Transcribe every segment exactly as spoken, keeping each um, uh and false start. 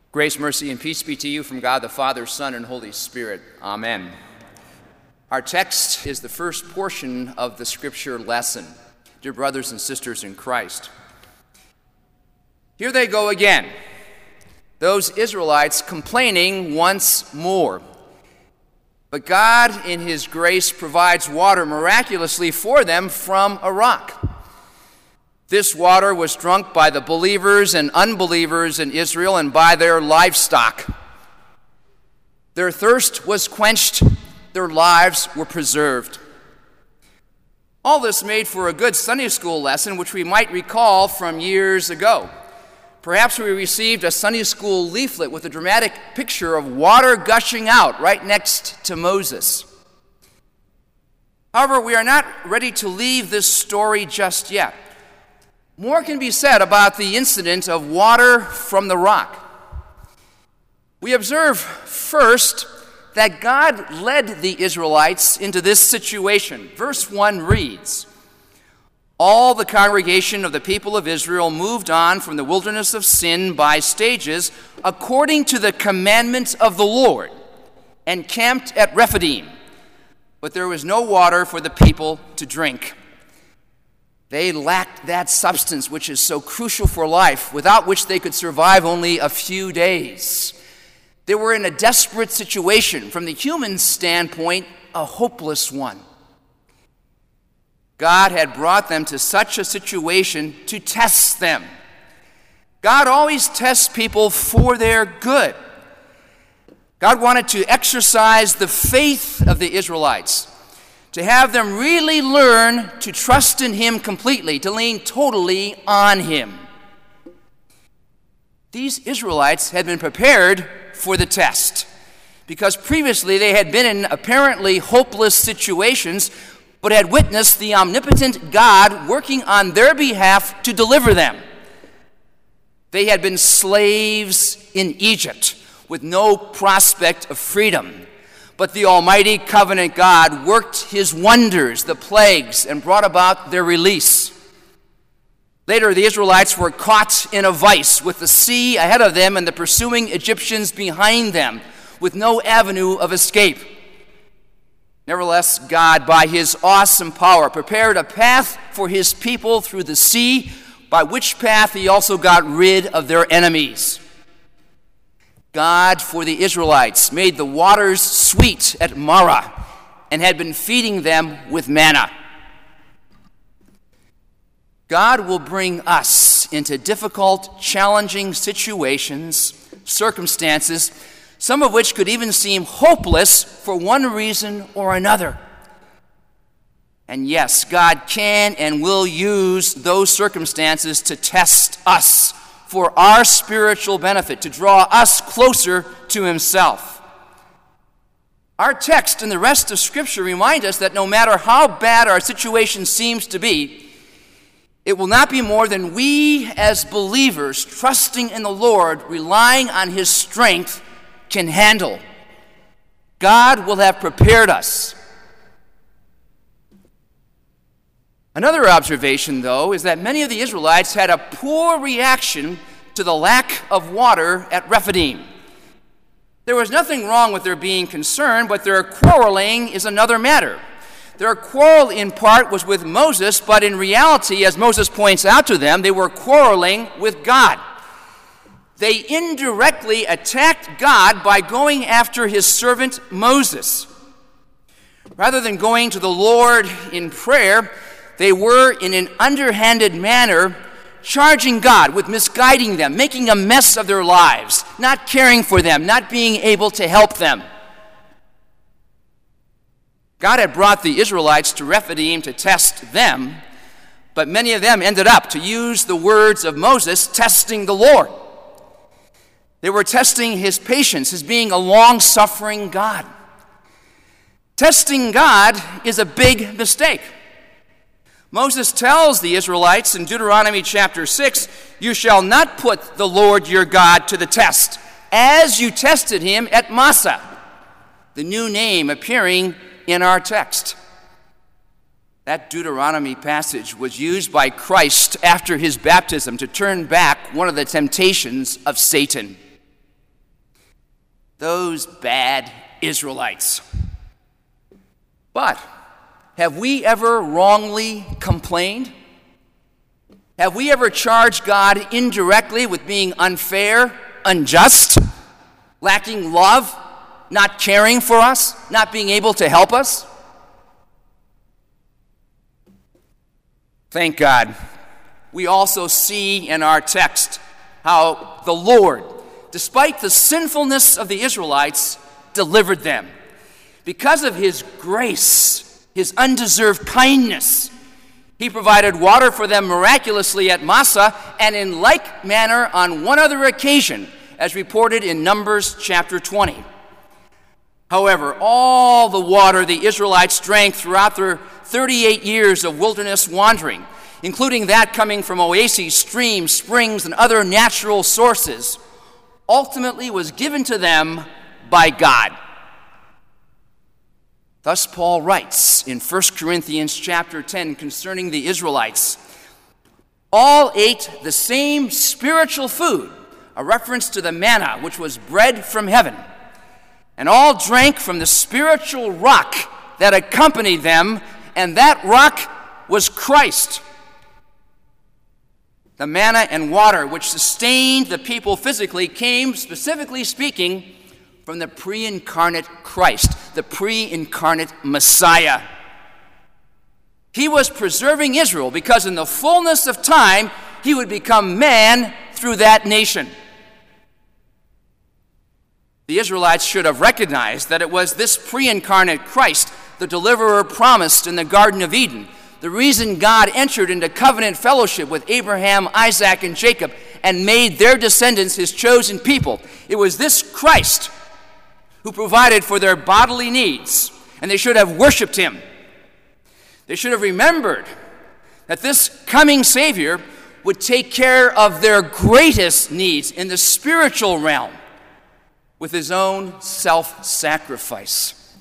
Grace, mercy, and peace be to you from God the Father, Son, and Holy Spirit. Amen. Our text is the first portion of the scripture lesson. Dear brothers and sisters in Christ, here they go again, those Israelites complaining once more. But God, in His grace, provides water miraculously for them from a rock. This water was drunk by the believers and unbelievers in Israel and by their livestock. Their thirst was quenched, their lives were preserved. All this made for a good Sunday school lesson, which we might recall from years ago. Perhaps we received a Sunday school leaflet with a dramatic picture of water gushing out right next to Moses. However, we are not ready to leave this story just yet. More can be said about the incident of water from the rock. We observe first that God led the Israelites into this situation. Verse one reads, "All the congregation of the people of Israel moved on from the wilderness of sin by stages according to the commandment of the Lord and camped at Rephidim, but there was no water for the people to drink." They lacked that substance which is so crucial for life, without which they could survive only a few days. They were in a desperate situation, from the human standpoint, a hopeless one. God had brought them to such a situation to test them. God always tests people for their good. God wanted to exercise the faith of the Israelites, to have them really learn to trust in Him completely, to lean totally on Him. These Israelites had been prepared for the test, because previously they had been in apparently hopeless situations, but had witnessed the omnipotent God working on their behalf to deliver them. They had been slaves in Egypt with no prospect of freedom. But the Almighty Covenant God worked His wonders, the plagues, and brought about their release. Later, the Israelites were caught in a vice with the sea ahead of them and the pursuing Egyptians behind them, with no avenue of escape. Nevertheless, God, by His awesome power, prepared a path for His people through the sea, by which path He also got rid of their enemies. God, for the Israelites, made the waters sweet at Marah and had been feeding them with manna. God will bring us into difficult, challenging situations, circumstances, some of which could even seem hopeless for one reason or another. And yes, God can and will use those circumstances to test us for our spiritual benefit, to draw us closer to Himself. Our text and the rest of Scripture remind us that no matter how bad our situation seems to be, it will not be more than we as believers, trusting in the Lord, relying on His strength, can handle. God will have prepared us. Another observation, though, is that many of the Israelites had a poor reaction to the lack of water at Rephidim. There was nothing wrong with their being concerned, but their quarreling is another matter. Their quarrel in part was with Moses, but in reality, as Moses points out to them, they were quarreling with God. They indirectly attacked God by going after His servant Moses. Rather than going to the Lord in prayer, they were, in an underhanded manner, charging God with misguiding them, making a mess of their lives, not caring for them, not being able to help them. God had brought the Israelites to Rephidim to test them, but many of them ended up, to use the words of Moses, testing the Lord. They were testing His patience, His being a long-suffering God. Testing God is a big mistake. Moses tells the Israelites in Deuteronomy chapter six, "You shall not put the Lord your God to the test, as you tested Him at Massah," the new name appearing in our text. That Deuteronomy passage was used by Christ after His baptism to turn back one of the temptations of Satan. Those bad Israelites. But have we ever wrongly complained? Have we ever charged God indirectly with being unfair, unjust, lacking love, not caring for us, not being able to help us? Thank God. We also see in our text how the Lord, despite the sinfulness of the Israelites, delivered them. Because of his grace, his undeserved kindness, he provided water for them miraculously at Massah, and in like manner on one other occasion, as reported in Numbers chapter twenty. However, all the water the Israelites drank throughout their thirty-eight years of wilderness wandering, including that coming from oases, streams, springs, and other natural sources, ultimately was given to them by God. Thus Paul writes in First Corinthians chapter ten concerning the Israelites, all ate the same spiritual food, a reference to the manna, which was bread from heaven, and all drank from the spiritual rock that accompanied them, and that rock was Christ. The manna and water which sustained the people physically came, specifically speaking, from the pre-incarnate Christ, the pre-incarnate Messiah. He was preserving Israel because in the fullness of time, he would become man through that nation. The Israelites should have recognized that it was this pre-incarnate Christ, the deliverer promised in the Garden of Eden, the reason God entered into covenant fellowship with Abraham, Isaac, and Jacob and made their descendants his chosen people. It was this Christ who provided for their bodily needs, and they should have worshiped him. They should have remembered that this coming Savior would take care of their greatest needs in the spiritual realm with his own self-sacrifice.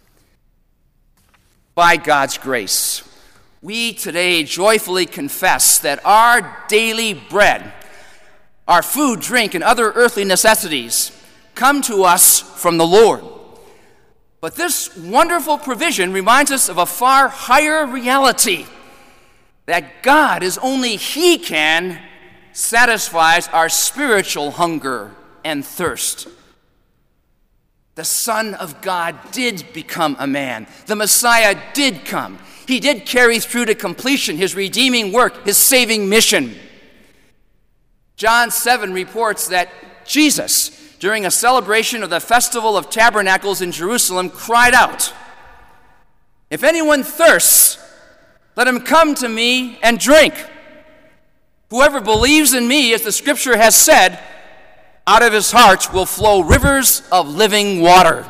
By God's grace, we today joyfully confess that our daily bread, our food, drink, and other earthly necessities come to us from the Lord. But this wonderful provision reminds us of a far higher reality, that God, as only he can, satisfies our spiritual hunger and thirst. The Son of God did become a man. The Messiah did come. He did carry through to completion his redeeming work, his saving mission. John seven reports that Jesus, during a celebration of the Festival of Tabernacles in Jerusalem, cried out, "If anyone thirsts, let him come to me and drink. Whoever believes in me, as the scripture has said, out of his heart will flow rivers of living water."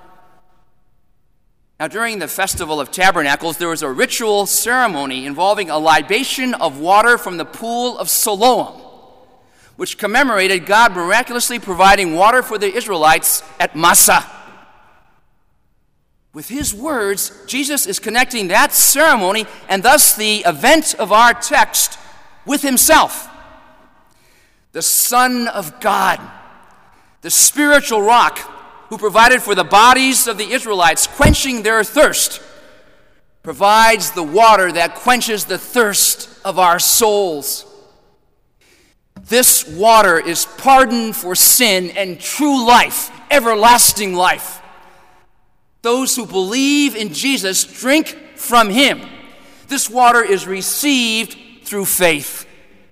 Now, during the Festival of Tabernacles, there was a ritual ceremony involving a libation of water from the pool of Siloam, which commemorated God miraculously providing water for the Israelites at Massah. With his words, Jesus is connecting that ceremony and thus the event of our text with himself. The Son of God, the spiritual rock who provided for the bodies of the Israelites, quenching their thirst, provides the water that quenches the thirst of our souls. This water is pardon for sin and true life, everlasting life. Those who believe in Jesus drink from him. This water is received through faith.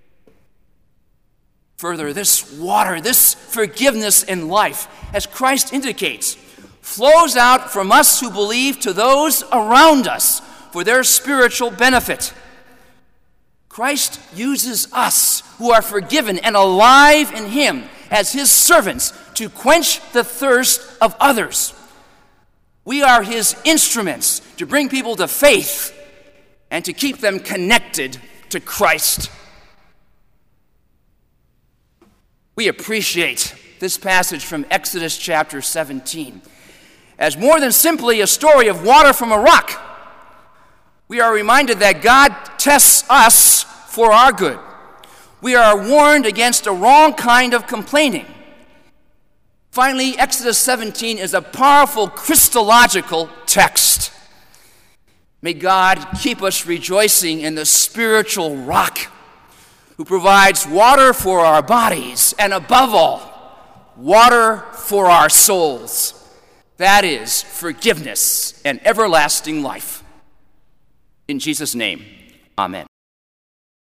Further, this water, this forgiveness and life, as Christ indicates, flows out from us who believe to those around us for their spiritual benefit. Christ uses us who are forgiven and alive in him as his servants to quench the thirst of others. We are his instruments to bring people to faith and to keep them connected to Christ. We appreciate this passage from Exodus chapter seventeen as more than simply a story of water from a rock. We are reminded that God tests us for our good. We are warned against a wrong kind of complaining. Finally, Exodus seventeen is a powerful Christological text. May God keep us rejoicing in the spiritual rock who provides water for our bodies and, above all, water for our souls. That is forgiveness and everlasting life. In Jesus' name, amen.